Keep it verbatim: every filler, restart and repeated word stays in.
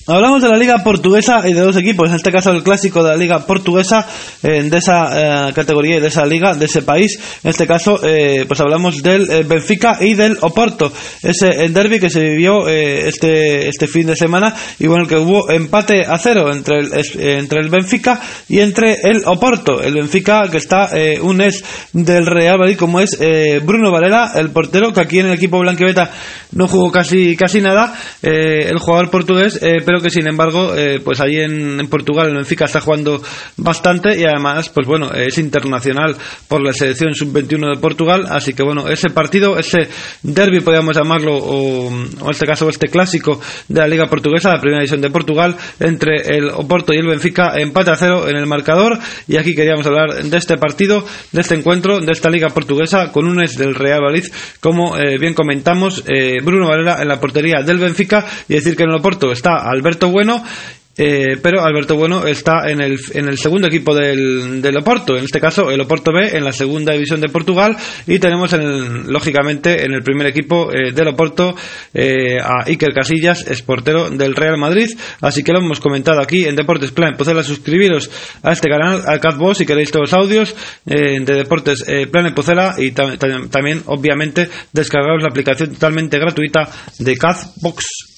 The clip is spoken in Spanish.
Hablamos de la Liga Portuguesa y de dos equipos, en este caso el clásico de la Liga Portuguesa, eh, de esa eh, categoría y de esa liga, de ese país. En este caso, eh, pues hablamos del eh, Benfica y del Oporto, ese eh, derbi que se vivió eh, este este fin de semana, y bueno, que hubo empate a cero entre el, eh, entre el Benfica y entre el Oporto. El Benfica, que está eh, un ex del Real Madrid, como es eh, Bruno Varela, el portero, que aquí en el equipo blanquiveta no jugó casi casi nada, eh, el jugador portugués, eh, pero que sin embargo eh, pues allí en, en Portugal el Benfica está jugando bastante, y además pues bueno, es internacional por la selección sub veintiuno de Portugal, así que bueno, ese partido, ese derbi podríamos llamarlo, o, o en este caso este clásico de la Liga Portuguesa, la primera división de Portugal, entre el Oporto y el Benfica, empate a cero en el marcador. Y aquí queríamos hablar de este partido, de este encuentro, de esta Liga Portuguesa, con un ex del Real Madrid, como eh, bien comentamos, eh, Bruno Varela en la portería del Benfica, y decir que en el Oporto está Alberto Bueno. Eh, pero Alberto Bueno está en el, en el segundo equipo del, del Oporto, en este caso el Oporto B, en la segunda división de Portugal, y tenemos en el, lógicamente en el primer equipo eh, del Oporto eh, a Iker Casillas, exportero del Real Madrid. Así que lo hemos comentado aquí en Deportes Plan Pucela. Suscribiros a este canal, al Cazbox, si queréis todos los audios eh, de Deportes eh, Plan Pucela, y tam- tam- también obviamente descargaros la aplicación totalmente gratuita de Cazbox.